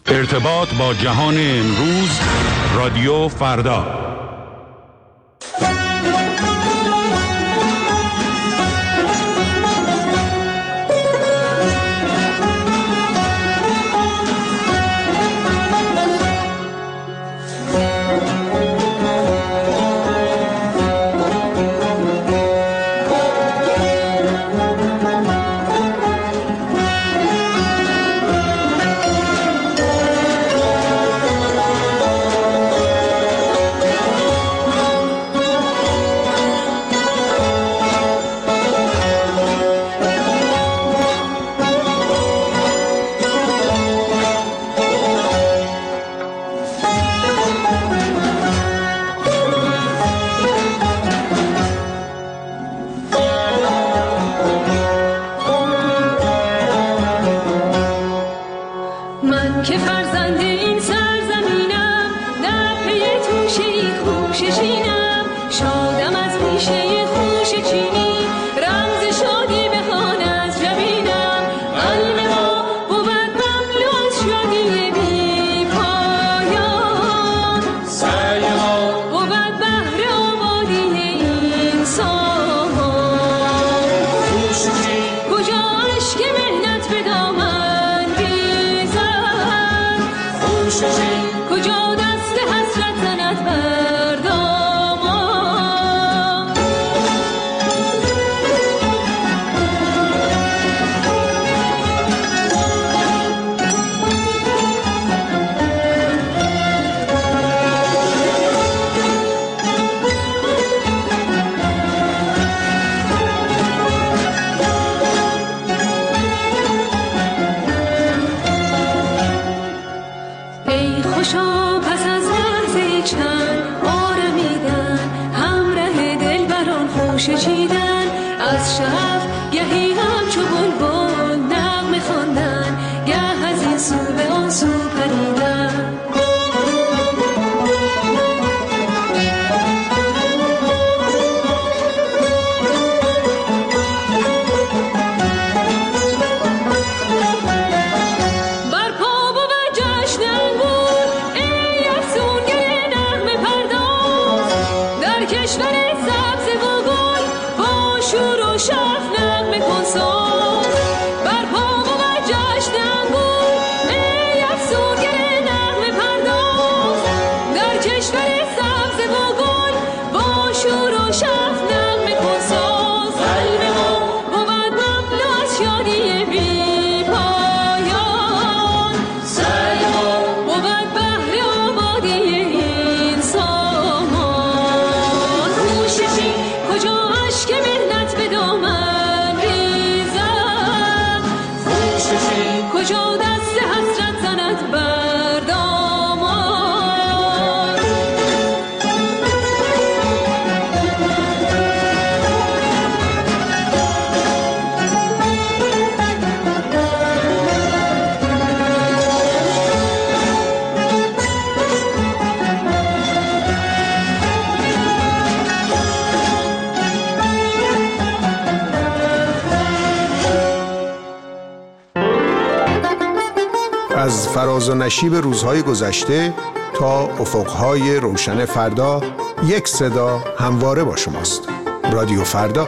ارتباط با جهان امروز، رادیو فردا. از فراز و نشیب روزهای گذشته تا افقهای روشن فردا، یک صدا همواره با شماست. رادیو فردا.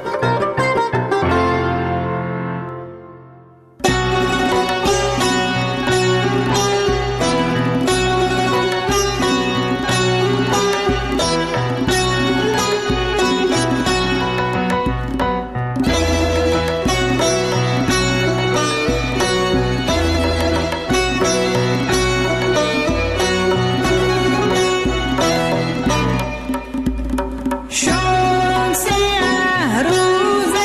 روز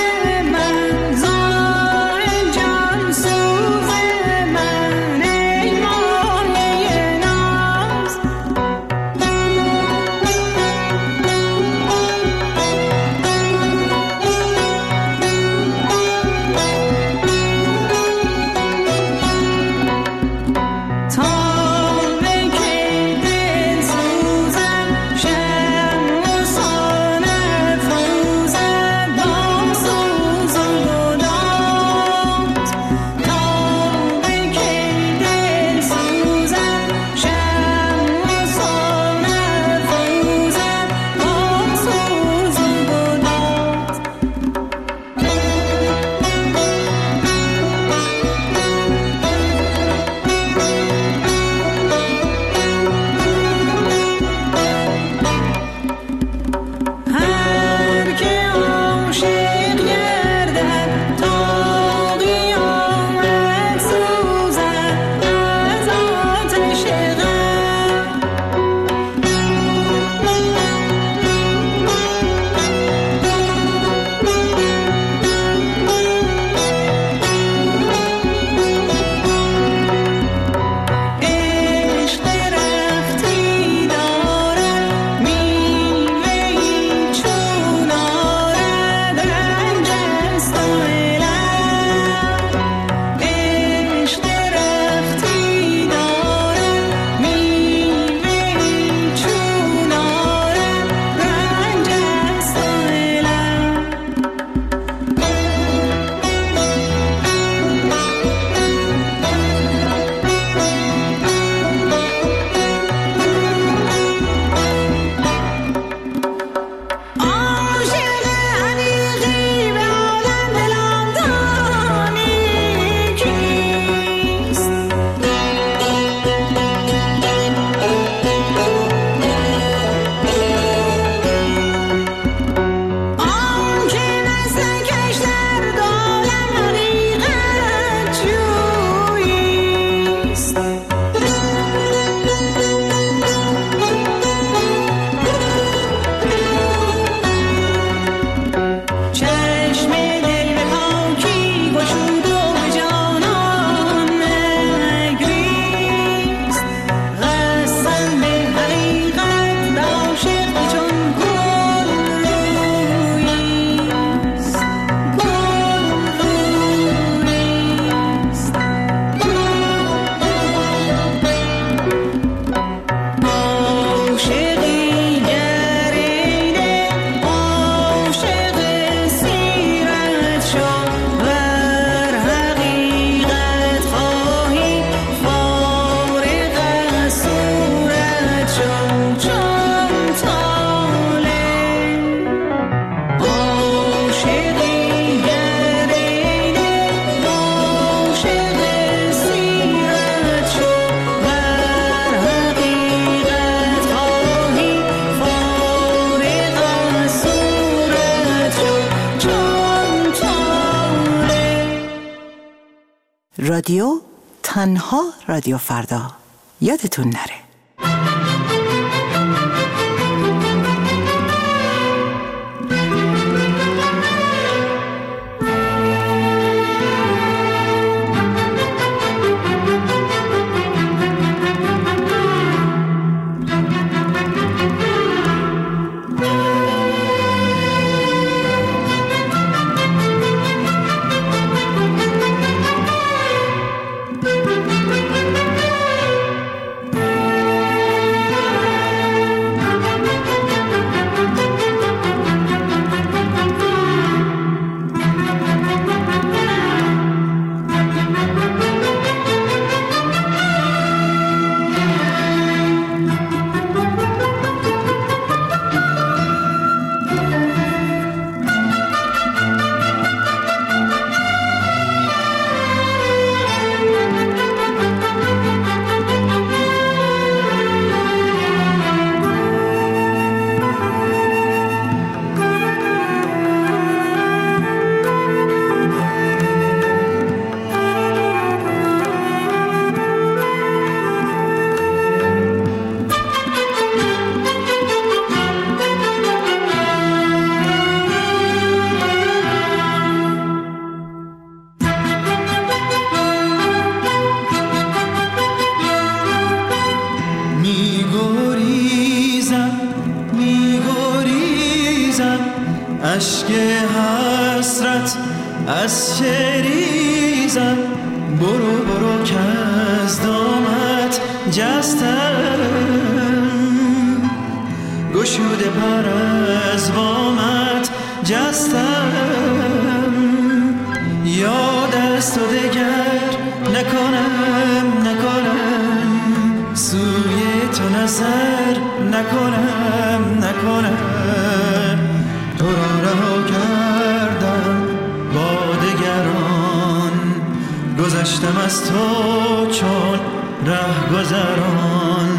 رادیو، تنها رادیو فردا. یادتون نره. اشک حسرت از چریزم، برو برو که از دامت جستم، گشوده پر از وامت جستم، یاد از تو دگر نکنم، سوی تو نظر نکنم، تو را رها کردم با دگران، گذشتم از تو چون رهگذران.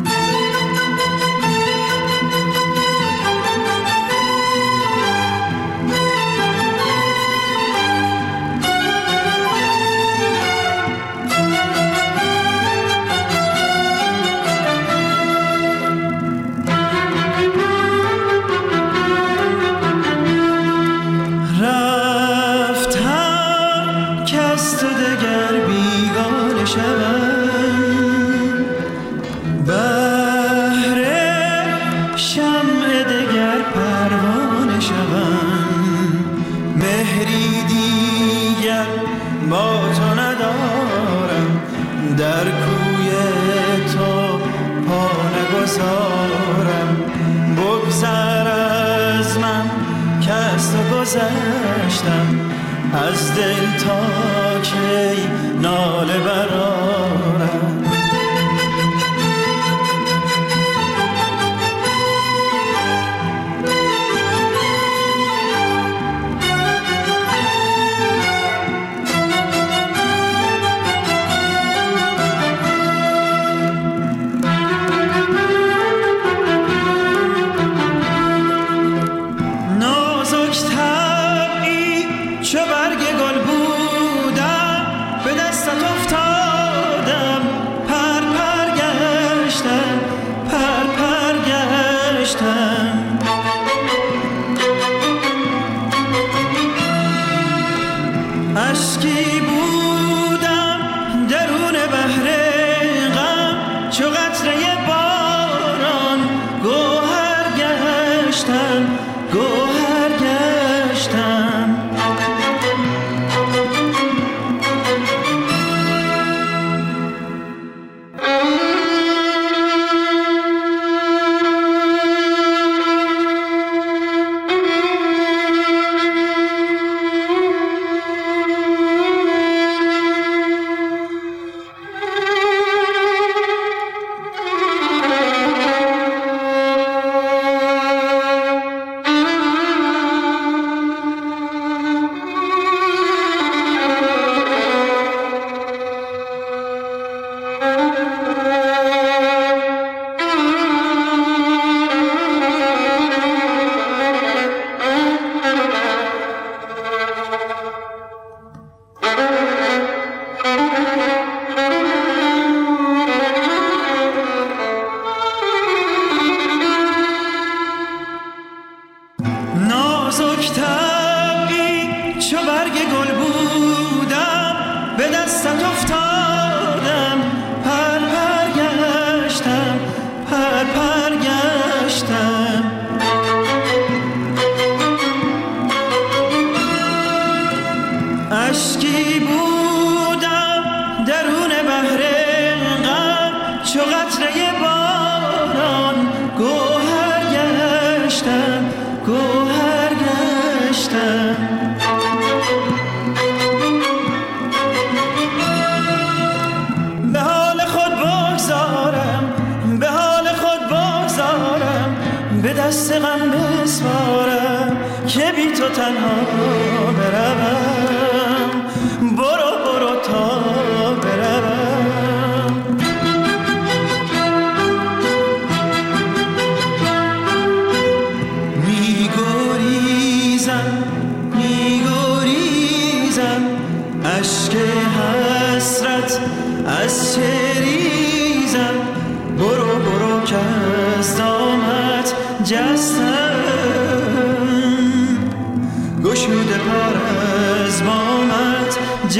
در کوی تو پا نگذارم، بگذر از من که از تو گذشتم، از دل تا کی ناله برارم. چو برگ گل بودم به دستت افتادم، چو قطره باران گوهر گشتم، گوهر گشتم. به حال خود بگذارم، به حال خود بگذارم، به دست غم بسپارم که بی تو تنها بروم. برو برو تا بروم. میگریزم میگریزم اشک حسرت از چه ریزم. برو برو که از دامت جستم، گشوده پار از بامت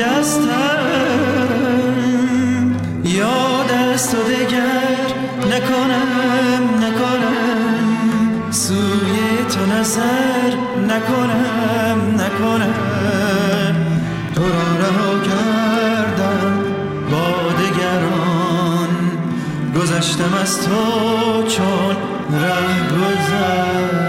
جستم. یاد از تو دگر نکنم نکنم، سوی تو نظر نکنم نکنم. تو را رها کردم با دگران، گذشتم از تو چون ره گذر.